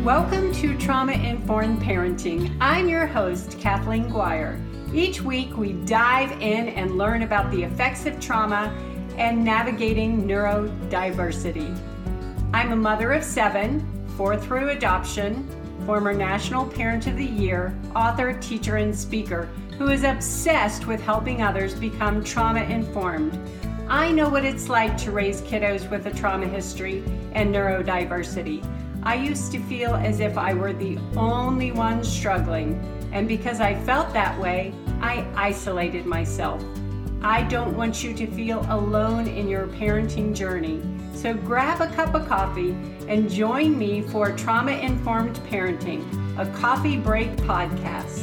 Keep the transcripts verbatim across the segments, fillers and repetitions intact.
Welcome to Trauma-Informed Parenting. I'm your host, Kathleen Guire. Each week we dive in and learn about the effects of trauma and navigating neurodiversity. I'm a mother of seven, four through adoption, former National Parent of the Year, author, teacher, and speaker who is obsessed with helping others become trauma-informed. I know what it's like to raise kiddos with a trauma history and neurodiversity. I used to feel as if I were the only one struggling, and because I felt that way, I isolated myself. I don't want you to feel alone in your parenting journey, so grab a cup of coffee and join me for Trauma-Informed Parenting, a coffee break podcast.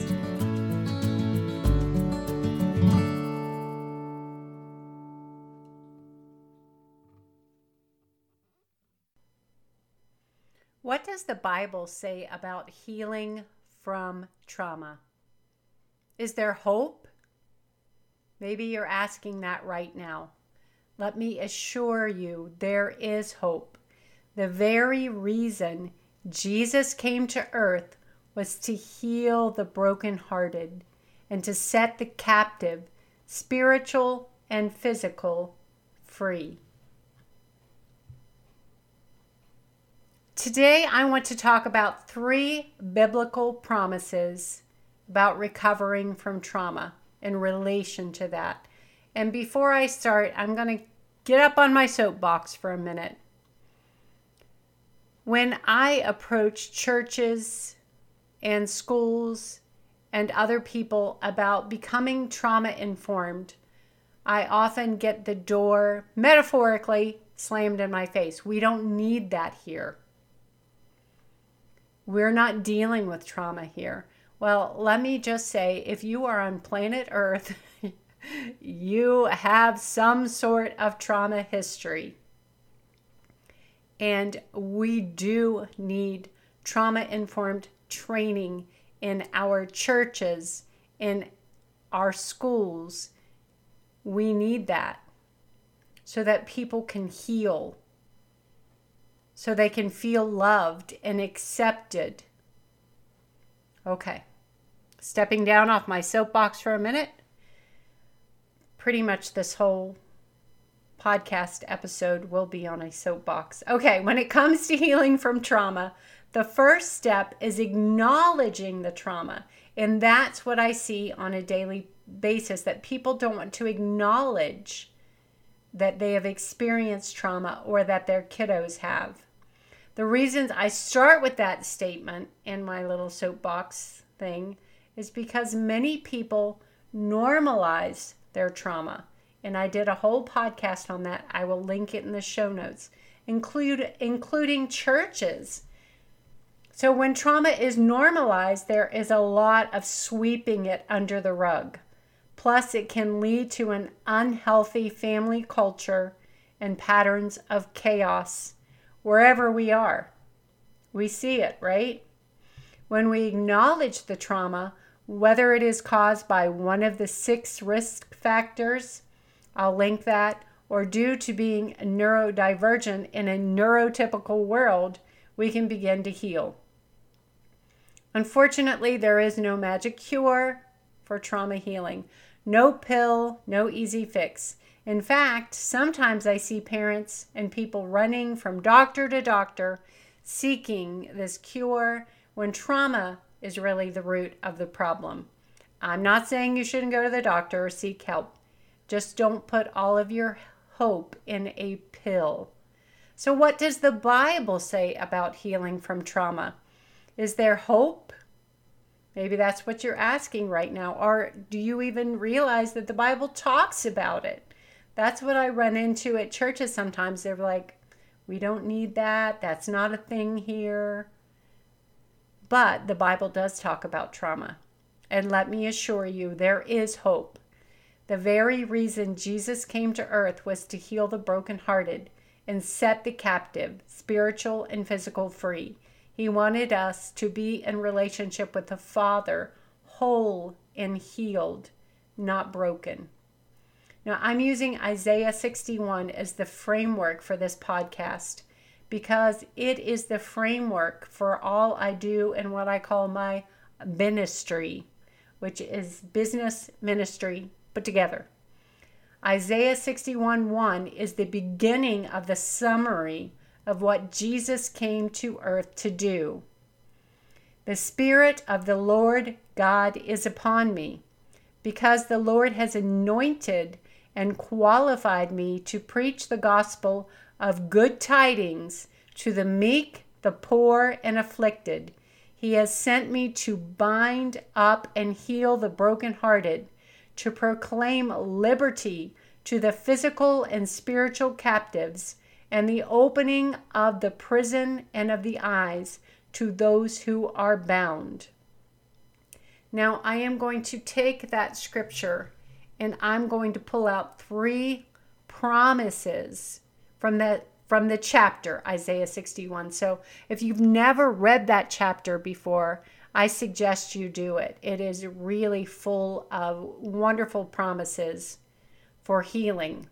What does the Bible say about healing from trauma? Is there hope? Maybe you're asking that right now. Let me assure you, there is hope. The very reason Jesus came to earth was to heal the brokenhearted and to set the captive, spiritual and physical, free. Today, I want to talk about three biblical promises about recovering from trauma in relation to that. And before I start, I'm going to get up on my soapbox for a minute. When I approach churches and schools and other people about becoming trauma-informed, I often get the door, metaphorically, slammed in my face. We don't need that here. We're not dealing with trauma here. Well, let me just say, if you are on planet Earth, you have some sort of trauma history. And we do need trauma-informed training in our churches, in our schools. We need that so that people can heal, so they can feel loved and accepted. Okay, stepping down off my soapbox for a minute. Pretty much this whole podcast episode will be on a soapbox. Okay, when it comes to healing from trauma, the first step is acknowledging the trauma. And that's what I see on a daily basis, that people don't want to acknowledge that they have experienced trauma or that their kiddos have. The reasons I start with that statement in my little soapbox thing is because many people normalize their trauma. And I did a whole podcast on that. I will link it in the show notes, include, including churches. So when trauma is normalized, there is a lot of sweeping it under the rug. Plus, it can lead to an unhealthy family culture and patterns of chaos wherever we are. We see it, right? When we acknowledge the trauma, whether it is caused by one of the six risk factors, I'll link that, or due to being neurodivergent in a neurotypical world, we can begin to heal. Unfortunately, there is no magic cure for trauma healing. No pill, no easy fix. In fact, sometimes I see parents and people running from doctor to doctor seeking this cure when trauma is really the root of the problem. I'm not saying you shouldn't go to the doctor or seek help. Just don't put all of your hope in a pill. So what does the Bible say about healing from trauma? Is there hope? Maybe that's what you're asking right now. Or do you even realize that the Bible talks about it? That's what I run into at churches sometimes. They're like, we don't need that. That's not a thing here. But the Bible does talk about trauma. And let me assure you, there is hope. The very reason Jesus came to earth was to heal the brokenhearted and set the captive, spiritual and physical, free. He wanted us to be in relationship with the Father, whole and healed, not broken. Now, I'm using Isaiah sixty-one as the framework for this podcast because it is the framework for all I do and what I call my ministry, which is business ministry put together. Isaiah sixty-one one is the beginning of the summary of what Jesus came to earth to do. The Spirit of the Lord God is upon me, because the Lord has anointed and qualified me to preach the gospel of good tidings to the meek, the poor, and afflicted. He has sent me to bind up and heal the brokenhearted, to proclaim liberty to the physical and spiritual captives, and the opening of the prison and of the eyes to those who are bound. Now, I am going to take that scripture and I'm going to pull out three promises from the from the chapter, Isaiah sixty-one. So if you've never read that chapter before, I suggest you do it. It is really full of wonderful promises for healing.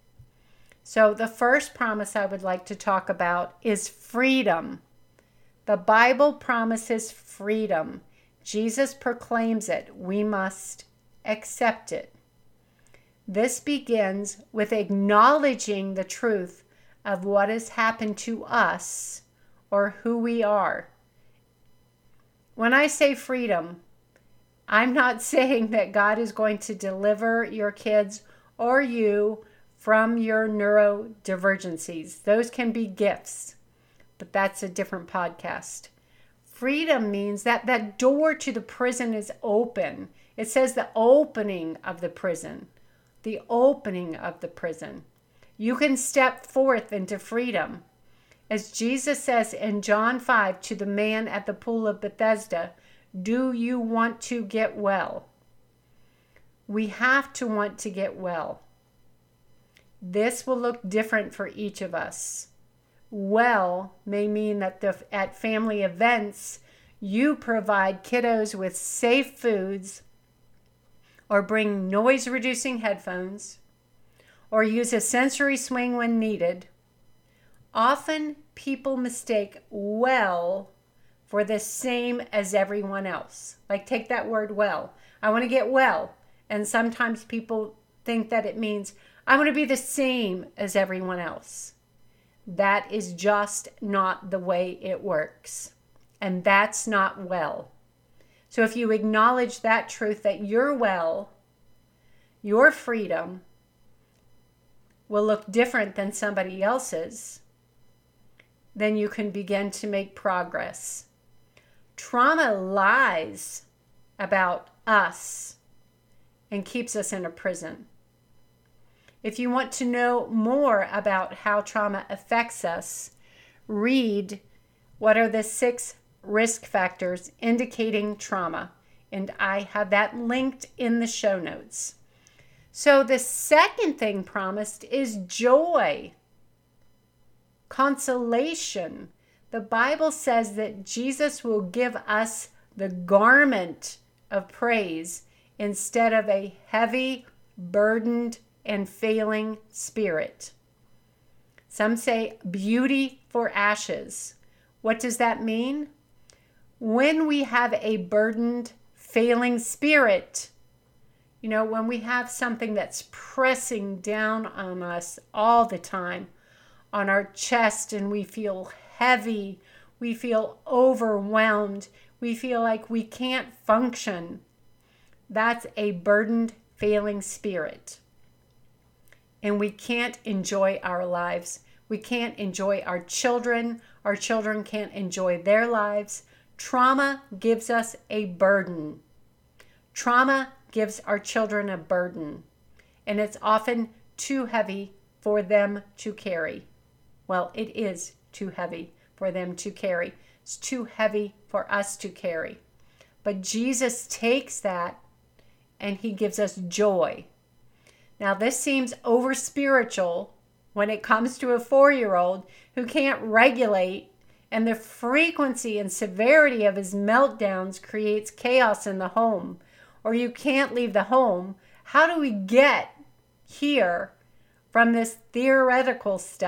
So the first promise I would like to talk about is freedom. The Bible promises freedom. Jesus proclaims it. We must accept it. This begins with acknowledging the truth of what has happened to us or who we are. When I say freedom, I'm not saying that God is going to deliver your kids or you from your neurodivergencies. Those can be gifts, but that's a different podcast. Freedom means that that door to the prison is open. It says the opening of the prison, the opening of the prison. You can step forth into freedom. As Jesus says in John five to the man at the pool of Bethesda, do you want to get well? We have to want to get well. This will look different for each of us. Well may mean that the, at family events, you provide kiddos with safe foods, or bring noise-reducing headphones, or use a sensory swing when needed. Often people mistake well for the same as everyone else. Like, take that word well. I want to get well. And sometimes people think that it means I want to be the same as everyone else. That is just not the way it works. And that's not well. So if you acknowledge that truth, that you're well, your freedom will look different than somebody else's, then you can begin to make progress. Trauma lies about us and keeps us in a prison. If you want to know more about how trauma affects us, read what are the six risk factors indicating trauma, and I have that linked in the show notes. So the second thing promised is joy, consolation. The Bible says that Jesus will give us the garment of praise instead of a heavy, burdened, and failing spirit. Some say beauty for ashes. What does that mean? When we have a burdened, failing spirit, you know, when we have something that's pressing down on us all the time, on our chest, and we feel heavy, we feel overwhelmed, we feel like we can't function, that's a burdened, failing spirit. And we can't enjoy our lives. We can't enjoy our children. Our children can't enjoy their lives. Trauma gives us a burden. Trauma gives our children a burden, and it's often too heavy for them to carry. Well, it is too heavy for them to carry. It's too heavy for us to carry. But Jesus takes that and he gives us joy. Now, this seems over spiritual when it comes to a four-year-old who can't regulate, and the frequency and severity of his meltdowns creates chaos in the home, or you can't leave the home. How do we get here from this theoretical stuff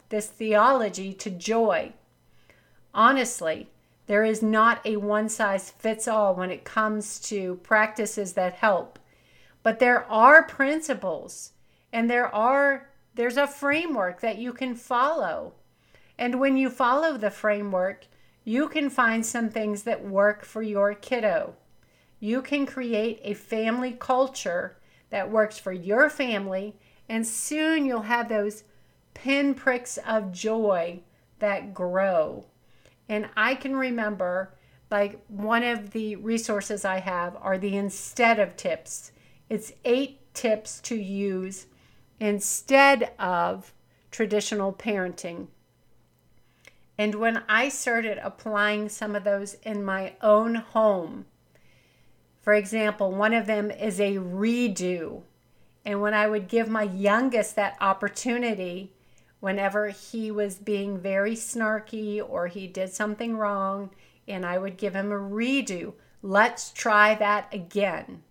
this theology to joy. Honestly, there is not a one-size-fits-all when it comes to practices that help. But there are principles, and there are there's a framework that you can follow. And when you follow the framework, you can find some things that work for your kiddo. You can create a family culture that works for your family, and soon you'll have those pinpricks of joy that grow. And I can remember, like, one of the resources I have are the instead of tips. It's eight tips to use instead of traditional parenting. And when I started applying some of those in my own home, for example, one of them is a redo. And when I would give my youngest that opportunity, whenever he was being very snarky or he did something wrong, and I would give him a redo. Let's try that again.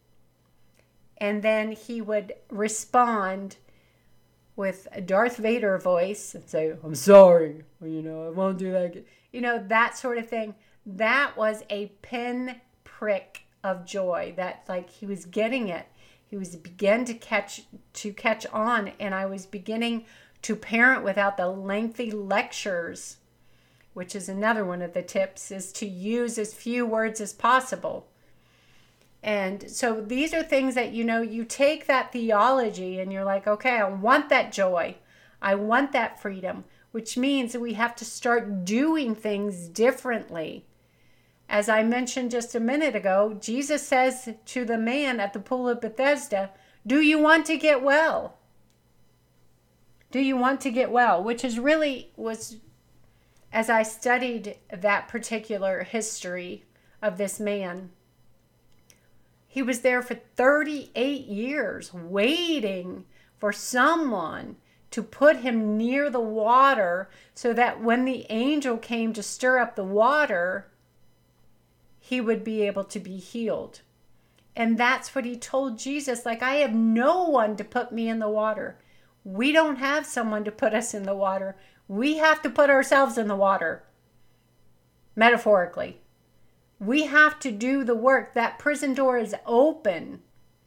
And then he would respond with a Darth Vader voice and say, I'm sorry, or, you know, I won't do that again. You know, that sort of thing. That was a pin prick of joy, that like he was getting it. He was beginning to catch to catch on, and I was beginning to parent without the lengthy lectures, which is another one of the tips, is to use as few words as possible. And so these are things that, you know, you take that theology and you're like, okay, I want that joy. I want that freedom, which means that we have to start doing things differently. As I mentioned just a minute ago, Jesus says to the man at the pool of Bethesda, do you want to get well? Do you want to get well? Which is really was, as I studied that particular history of this man, he was there for thirty-eight years waiting for someone to put him near the water so that when the angel came to stir up the water, he would be able to be healed. And that's what he told Jesus, like, I have no one to put me in the water. We don't have someone to put us in the water. We have to put ourselves in the water, metaphorically. We have to do the work. That prison door is open.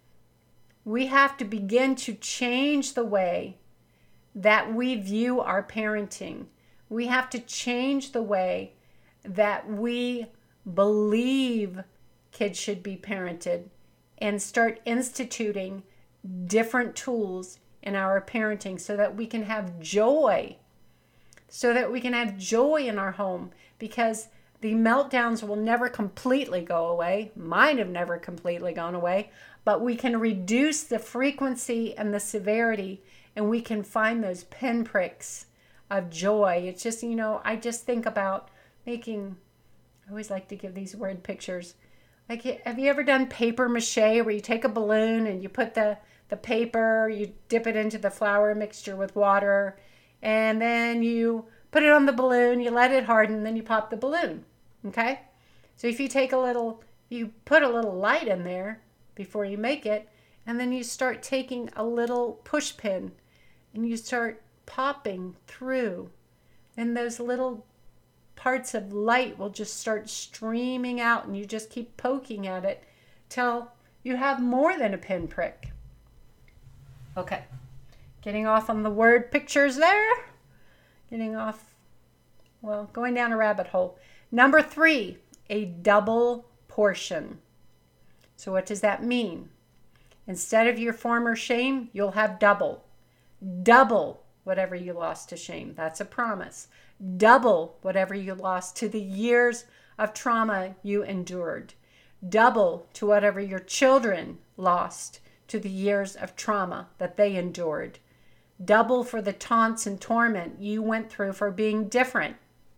We have to begin to change the way that we view our parenting. We have to change the way that we believe kids should be parented and start instituting different tools in our parenting so that we can have joy, so that we can have joy in our home, because the meltdowns will never completely go away. Mine have never completely gone away, but we can reduce the frequency and the severity, and we can find those pinpricks of joy. It's just, you know, I just think about making, I always like to give these word pictures. Like, have you ever done paper mache where you take a balloon and you put the, the paper, you dip it into the flour mixture with water, and then you put it on the balloon, you let it harden, and then you pop the balloon, okay? So if you take a little, you put a little light in there before you make it, and then you start taking a little push pin, and you start popping through, and those little parts of light will just start streaming out, and you just keep poking at it till you have more than a pinprick. Okay, getting off on the word pictures there. Getting off, well, going down a rabbit hole. Number three, a double portion. So what does that mean? Instead of your former shame, you'll have double. Double whatever you lost to shame. That's a promise. Double whatever you lost to the years of trauma you endured. Double to whatever your children lost to the years of trauma that they endured. Double for the taunts and torment you went through for being different.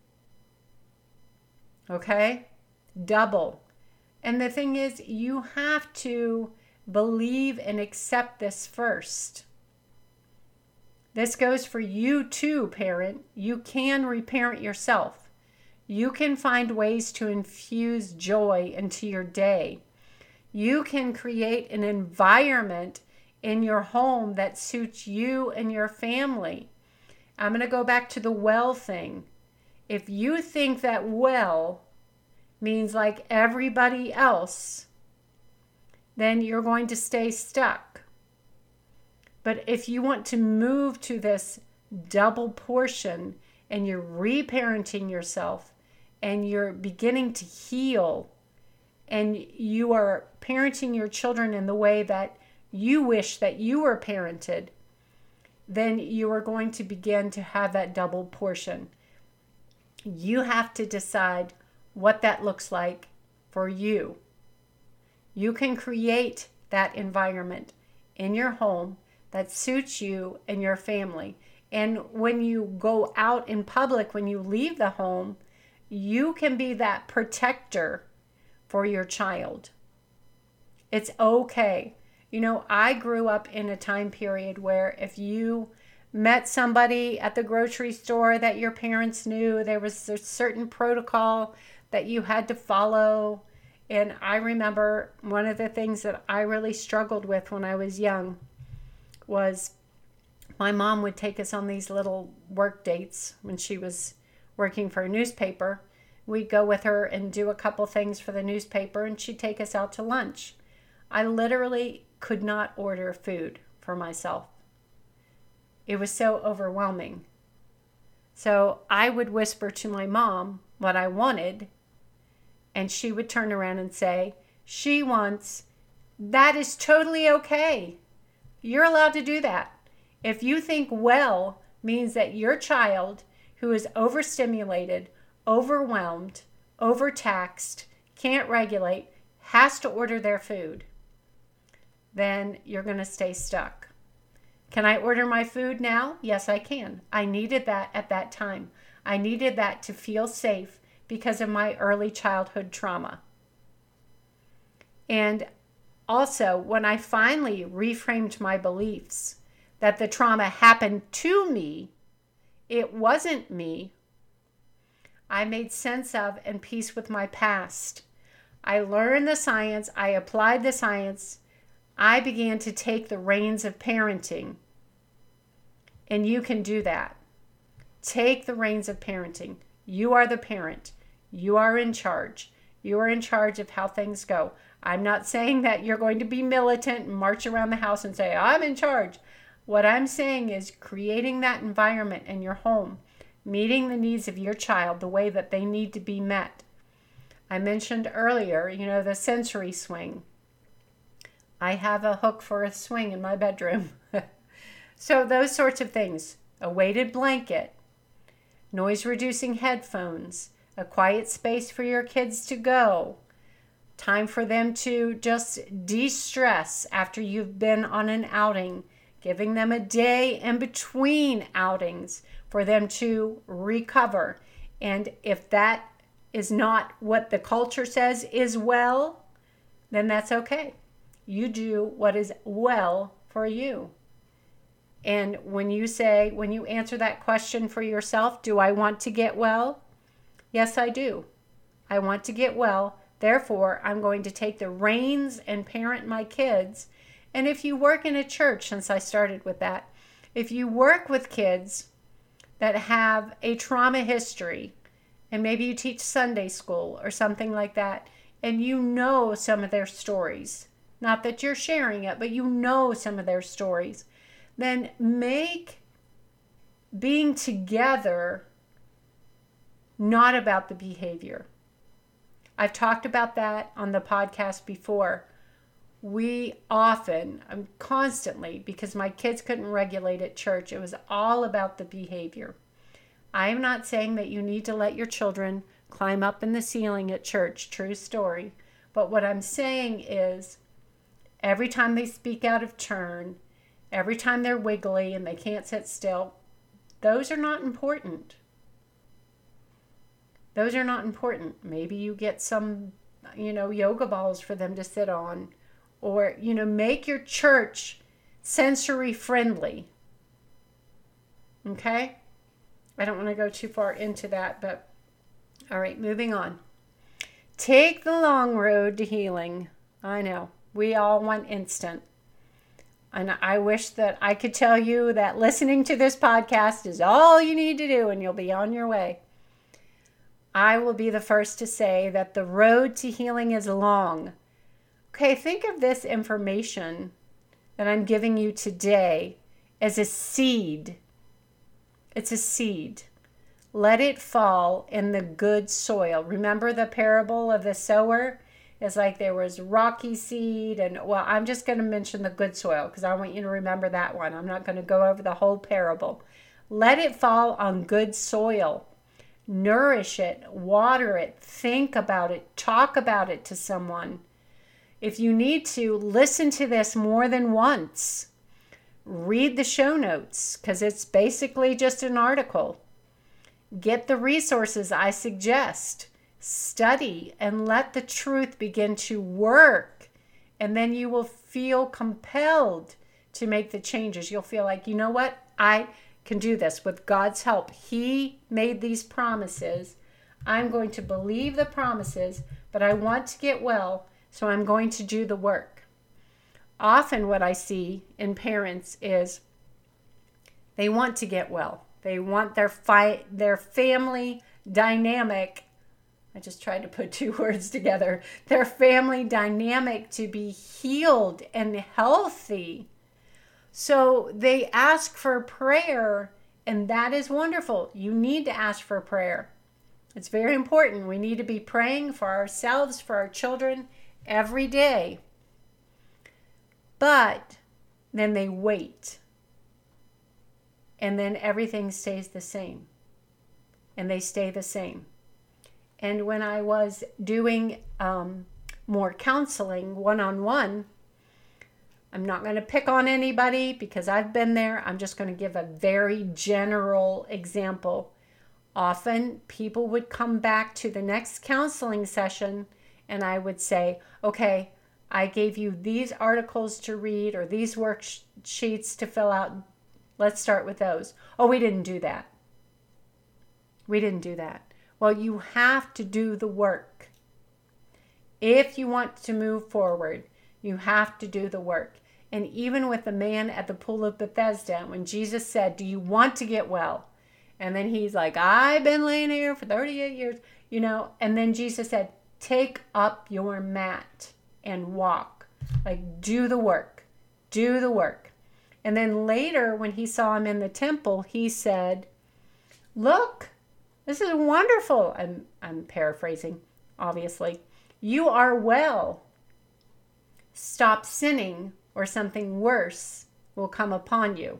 Okay? Double. And the thing is, you have to believe and accept this first. This goes for you too, parent. You can reparent yourself. You can find ways to infuse joy into your day. You can create an environment in your home that suits you and your family. I'm going to go back to the well thing. If you think that well means like everybody else, then you're going to stay stuck. But if you want to move to this double portion and you're reparenting yourself and you're beginning to heal and you are parenting your children in the way that you wish that you were parented, then you are going to begin to have that double portion. You have to decide what that looks like for you. You can create that environment in your home that suits you and your family. And when you go out in public, when you leave the home, you can be that protector for your child. It's okay. You know, I grew up in a time period where if you met somebody at the grocery store that your parents knew, there was a certain protocol that you had to follow. And I remember one of the things that I really struggled with when I was young was my mom would take us on these little work dates when she was working for a newspaper. We'd go with her and do a couple things for the newspaper, and she'd take us out to lunch. I literally could not order food for myself. It was so overwhelming. So I would whisper to my mom what I wanted, and she would turn around and say, she wants, that is totally okay. You're allowed to do that. If you think well means that your child who is overstimulated, overwhelmed, overtaxed, can't regulate, has to order their food, then you're going to stay stuck. Can I order my food now? Yes, I can. I needed that at that time. I needed that to feel safe because of my early childhood trauma. And also, when I finally reframed my beliefs that the trauma happened to me, it wasn't me, I made sense of and peace with my past. I learned the science. I applied the science. I began to take the reins of parenting. And you can do that. Take the reins of parenting. You are the parent. You are in charge. You are in charge of how things go. I'm not saying that you're going to be militant and march around the house and say, I'm in charge. What I'm saying is creating that environment in your home, meeting the needs of your child the way that they need to be met. I mentioned earlier, you know, the sensory swing. I have a hook for a swing in my bedroom. So those sorts of things. A weighted blanket, noise-reducing headphones, a quiet space for your kids to go, time for them to just de-stress after you've been on an outing, giving them a day in between outings for them to recover. And if that is not what the culture says is well, then that's okay. You do what is well for you. And when you say, when you answer that question for yourself, do I want to get well? Yes, I do. I want to get well. Therefore, I'm going to take the reins and parent my kids. And if you work in a church, since I started with that, if you work with kids that have a trauma history, and maybe you teach Sunday school or something like that, and you know some of their stories, not that you're sharing it, but you know some of their stories, then make being together not about the behavior. I've talked about that on the podcast before. We often, um, constantly, because my kids couldn't regulate at church, it was all about the behavior. I am not saying that you need to let your children climb up in the ceiling at church, true story. But what I'm saying is every time they speak out of turn, every time they're wiggly and they can't sit still, those are not important. Those are not important. Maybe you get some, you know, yoga balls for them to sit on. Or, you know, make your church sensory friendly. Okay? I don't want to go too far into that, but all right, moving on. Take the long road to healing. I know. We all want instant. And I wish that I could tell you that listening to this podcast is all you need to do and you'll be on your way. I will be the first to say that the road to healing is long. Okay, think of this information that I'm giving you today as a seed. It's a seed. Let it fall in the good soil. Remember the parable of the sower? It's like there was rocky seed, and well, I'm just going to mention the good soil because I want you to remember that one. I'm not going to go over the whole parable. Let it fall on good soil. Nourish it, water it, think about it, talk about it to someone. If you need to, listen to this more than once. Read the show notes because it's basically just an article. Get the resources I suggest. Study and let the truth begin to work. And then you will feel compelled to make the changes. You'll feel like, you know what? I can do this with God's help. He made these promises. I'm going to believe the promises, but I want to get well, so I'm going to do the work. Often what I see in parents is they want to get well. They want their fight, their family dynamic. I just tried to put two words together. Their family dynamic to be healed and healthy. So they ask for prayer, and that is wonderful. You need to ask for prayer. It's very important. We need to be praying for ourselves, for our children every day. But then they wait. And then everything stays the same. And they stay the same. And when I was doing um, more counseling one-on-one, I'm not going to pick on anybody because I've been there. I'm just going to give a very general example. Often people would come back to the next counseling session and I would say, okay, I gave you these articles to read or these worksheets to fill out. Let's start with those. Oh, we didn't do that. We didn't do that. Well, you have to do the work. If you want to move forward, you have to do the work. And even with the man at the pool of Bethesda, when Jesus said, do you want to get well? And then he's like, I've been laying here for thirty-eight years, you know. And then Jesus said, take up your mat and walk. Like, do the work. Do the work. And then later, when he saw him in the temple, he said, look, this is wonderful. I'm, I'm paraphrasing, obviously. You are well. Stop sinning or something worse will come upon you.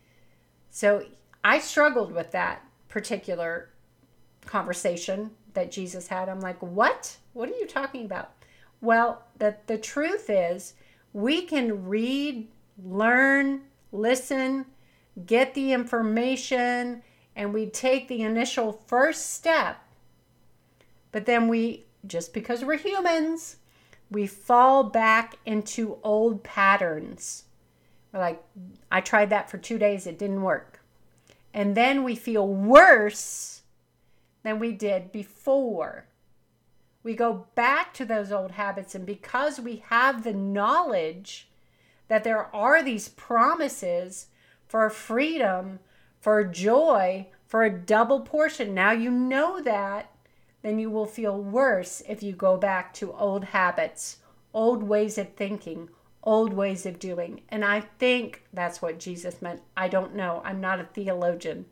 So I struggled with that particular conversation that Jesus had. I'm like, what? What are you talking about? Well, the, the truth is we can read, learn, listen, get the information, and we take the initial first step. But then we, just because we're humans, we fall back into old patterns. We're like, I tried that for two days, it didn't work. And then we feel worse than we did before. We go back to those old habits, and because we have the knowledge that there are these promises for freedom, for joy, for a double portion, now you know that, then you will feel worse if you go back to old habits, old ways of thinking, old ways of doing. And I think that's what Jesus meant. I don't know. I'm not a theologian.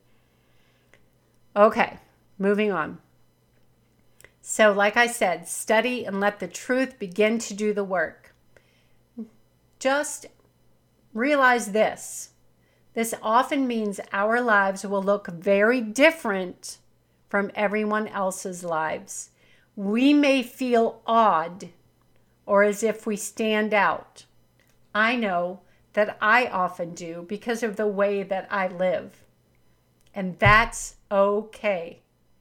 Okay, moving on. So like I said, study and let the truth begin to do the work. Just realize this. This often means our lives will look very different from everyone else's lives. We may feel odd or as if we stand out. I know that I often do because of the way that I live. And that's okay.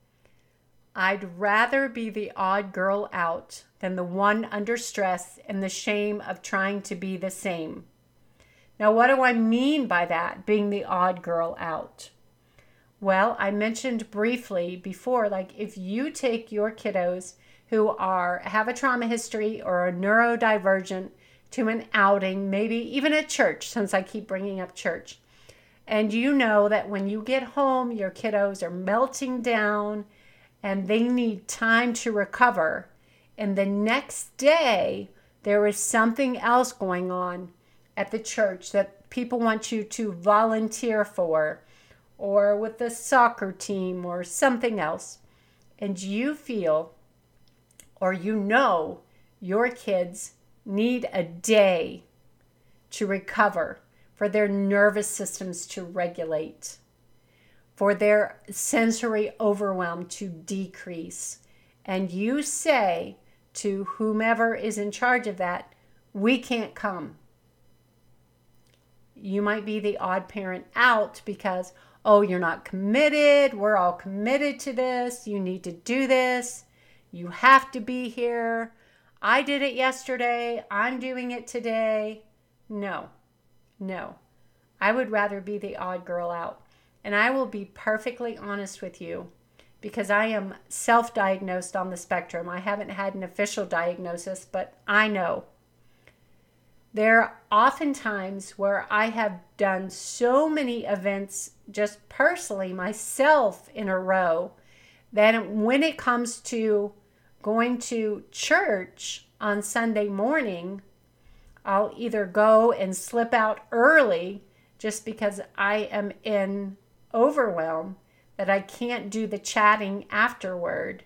I'd rather be the odd girl out than the one under stress and the shame of trying to be the same. Now, what do I mean by that, being the odd girl out? Well, I mentioned briefly before, like if you take your kiddos who are have a trauma history or are neurodivergent to an outing, maybe even at church, since I keep bringing up church. And you know that when you get home, your kiddos are melting down and they need time to recover. And the next day, there is something else going on at the church that people want you to volunteer for, or with the soccer team or something else. And you feel, or you know, your kids need a day to recover, for their nervous systems to regulate, for their sensory overwhelm to decrease. And you say to whomever is in charge of that, we can't come. You might be the odd parent out because, oh, you're not committed. We're all committed to this. You need to do this. You have to be here. I did it yesterday. I'm doing it today. No, no. I would rather be the odd girl out. And I will be perfectly honest with you, because I am self-diagnosed on the spectrum. I haven't had an official diagnosis, but I know. There are often times where I have done so many events just personally myself in a row that when it comes to going to church on Sunday morning, I'll either go and slip out early just because I am in overwhelm that I can't do the chatting afterward,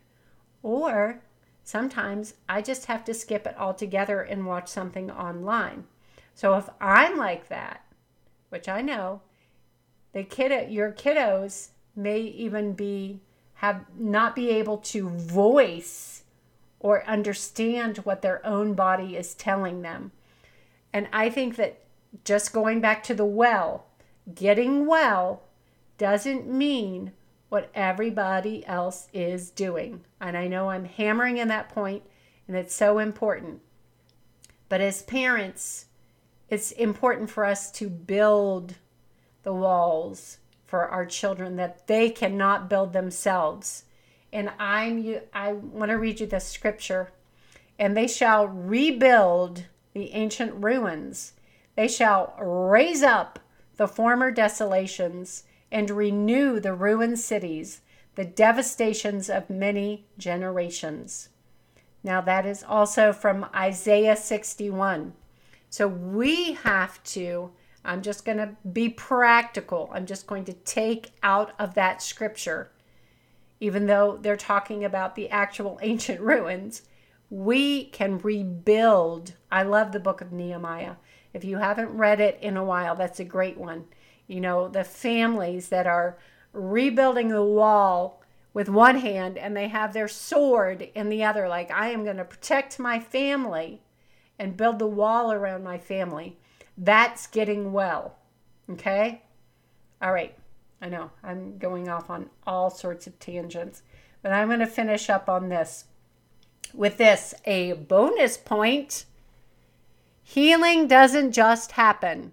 or sometimes I just have to skip it altogether and watch something online. So if I'm like that, which I know, the kiddo, your kiddos may even be have not be able to voice or understand what their own body is telling them. And I think that just going back to the well, getting well doesn't mean what everybody else is doing. And I know I'm hammering in that point, and it's so important. But as parents, it's important for us to build the walls for our children that they cannot build themselves. And I'm I want to read you the scripture. And they shall rebuild the ancient ruins. They shall raise up the former desolations and renew the ruined cities, the devastations of many generations. Now that is also from Isaiah sixty-one. So we have to, I'm just going to be practical. I'm just going to take out of that scripture, even though they're talking about the actual ancient ruins, we can rebuild. I love the book of Nehemiah. If you haven't read it in a while, that's a great one. You know, the families that are rebuilding the wall with one hand and they have their sword in the other, like, I am going to protect my family and build the wall around my family. That's getting well. Okay? All right. I know I'm going off on all sorts of tangents, but I'm going to finish up on this. With this, a bonus point. Healing doesn't just happen.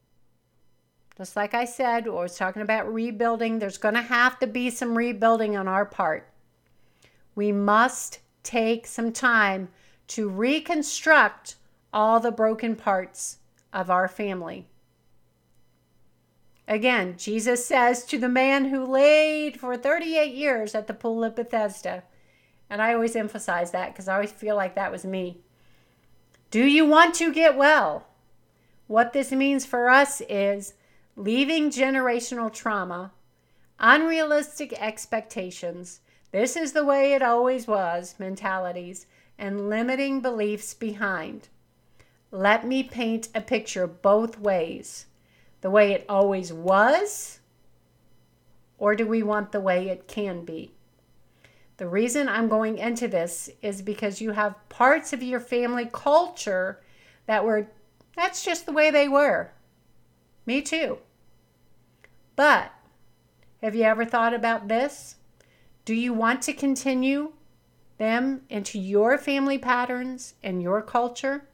Just like I said, I was talking about rebuilding. There's going to have to be some rebuilding on our part. We must take some time to reconstruct all the broken parts of our family. Again, Jesus says to the man who laid for thirty-eight years at the pool of Bethesda, and I always emphasize that because I always feel like that was me. Do you want to get well? What this means for us is leaving generational trauma, unrealistic expectations, this is the way it always was mentalities, and limiting beliefs behind. Let me paint a picture both ways. The way it always was, or do we want the way it can be? The reason I'm going into this is because you have parts of your family culture that were, that's just the way they were. Me too. But have you ever thought about this? Do you want to continue them into your family patterns and your culture?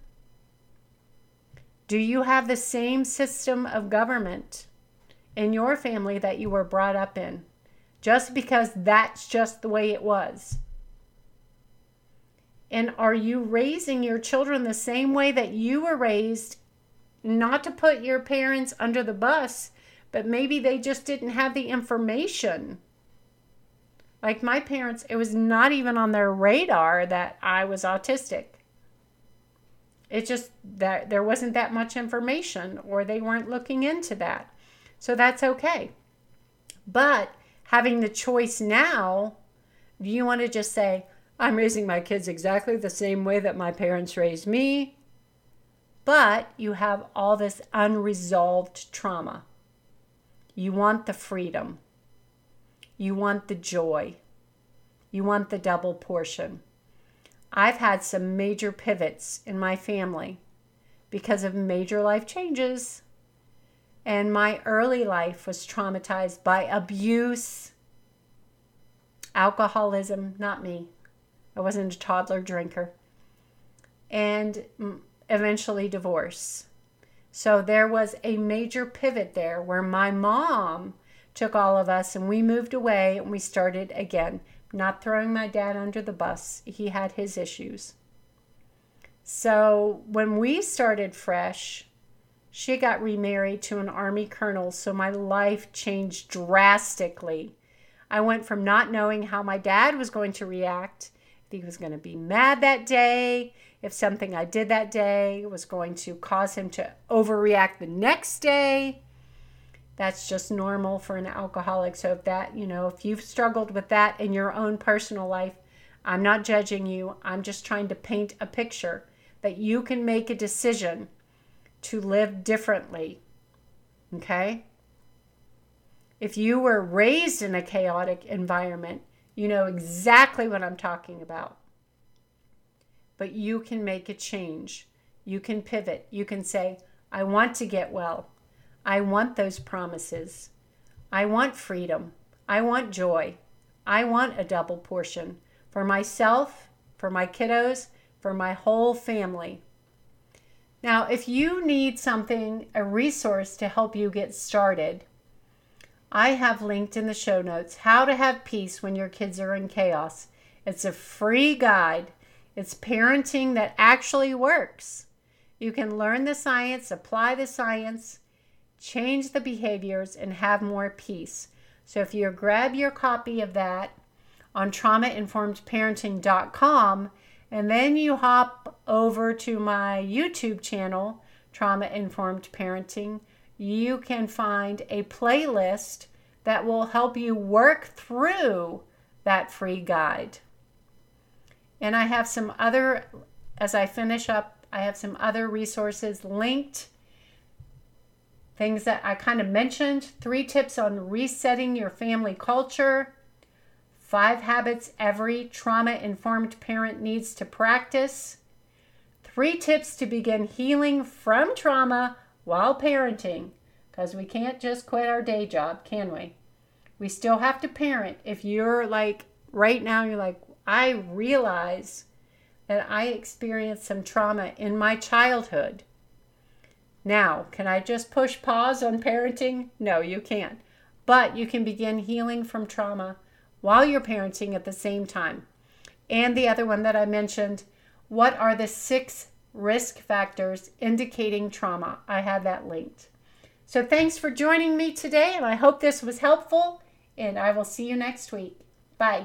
Do you have the same system of government in your family that you were brought up in, just because that's just the way it was? And are you raising your children the same way that you were raised? Not to put your parents under the bus, but maybe they just didn't have the information. Like my parents, it was not even on their radar that I was autistic. It's just that there wasn't that much information, or they weren't looking into that. So that's okay. But having the choice now, do you want to just say, I'm raising my kids exactly the same way that my parents raised me, but you have all this unresolved trauma. You want the freedom. You want the joy. You want the double portion. I've had some major pivots in my family because of major life changes. And my early life was traumatized by abuse, alcoholism, not me. I wasn't a toddler drinker. And eventually divorce. So there was a major pivot there where my mom took all of us and we moved away and we started again. Not throwing my dad under the bus. He had his issues. So when we started fresh, she got remarried to an Army colonel, so my life changed drastically. I went from not knowing how my dad was going to react, if he was going to be mad that day, if something I did that day was going to cause him to overreact the next day. That's just normal for an alcoholic. So if that, you know, if you've struggled with that in your own personal life, I'm not judging you. I'm just trying to paint a picture that you can make a decision to live differently. Okay? If you were raised in a chaotic environment, you know exactly what I'm talking about. But you can make a change. You can pivot. You can say, I want to get well. I want those promises. I want freedom. I want joy. I want a double portion for myself, for my kiddos, for my whole family. Now, if you need something, a resource to help you get started, I have linked in the show notes How to Have Peace When Your Kids Are in Chaos. It's a free guide. It's parenting that actually works. You can learn the science, apply the science, change the behaviors, and have more peace. So if you grab your copy of that on trauma informed parenting dot com, and then you hop over to my YouTube channel, Trauma Informed Parenting, you can find a playlist that will help you work through that free guide. And I have some other, as I finish up, I have some other resources linked. Things that I kind of mentioned. Three tips on resetting your family culture. Five habits every trauma-informed parent needs to practice. Three tips to begin healing from trauma while parenting. Because we can't just quit our day job, can we? We still have to parent. If you're like, right now, you're like, I realize that I experienced some trauma in my childhood. Now, can I just push pause on parenting? No, you can't. But you can begin healing from trauma while you're parenting at the same time. And the other one that I mentioned, what are the six risk factors indicating trauma? I have that linked. So thanks for joining me today, and I hope this was helpful, and I will see you next week. Bye.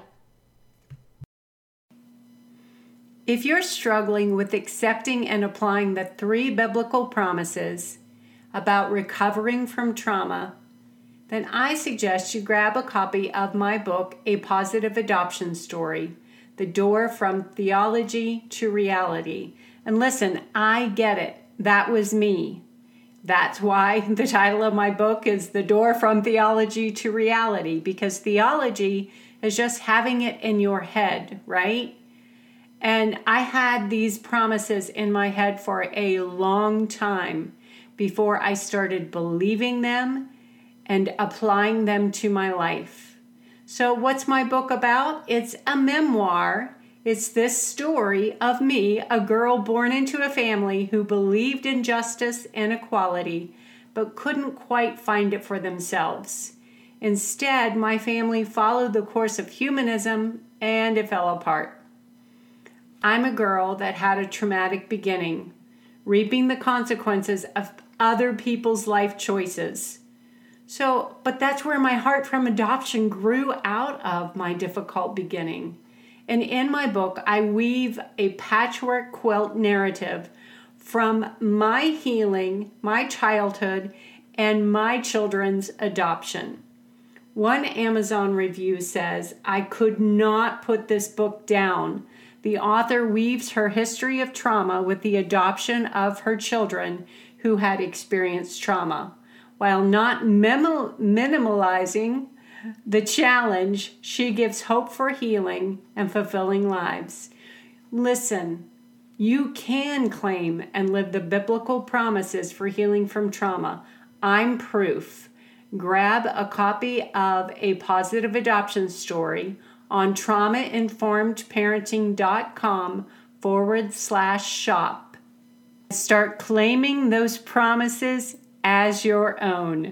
If you're struggling with accepting and applying the three biblical promises about recovering from trauma, then I suggest you grab a copy of my book, A Positive Adoption Story, The Door from Theology to Reality. And listen, I get it. That was me. That's why the title of my book is The Door from Theology to Reality, because theology is just having it in your head, right? And I had these promises in my head for a long time before I started believing them and applying them to my life. So what's my book about? It's a memoir. It's this story of me, a girl born into a family who believed in justice and equality, but couldn't quite find it for themselves. Instead, my family followed the course of humanism and it fell apart. I'm a girl that had a traumatic beginning, reaping the consequences of other people's life choices. So, but that's where my heart from adoption grew out of my difficult beginning. And in my book, I weave a patchwork quilt narrative from my healing, my childhood, and my children's adoption. One Amazon review says, "I could not put this book down. The author weaves her history of trauma with the adoption of her children who had experienced trauma. While not mem- minimalizing the challenge, she gives hope for healing and fulfilling lives." Listen, you can claim and live the biblical promises for healing from trauma. I'm proof. Grab a copy of A Positive Adoption Story on traumainformedparenting.com forward slash shop. Start claiming those promises as your own.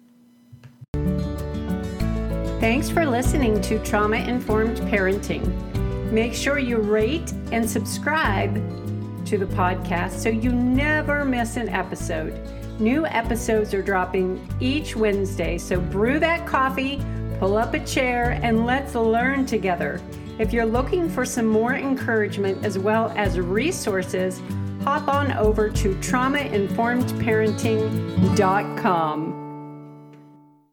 Thanks for listening to Trauma Informed Parenting. Make sure you rate and subscribe to the podcast so you never miss an episode. New episodes are dropping each Wednesday, so brew that coffee, pull up a chair, and let's learn together. If you're looking for some more encouragement as well as resources, hop on over to trauma informed parenting dot com.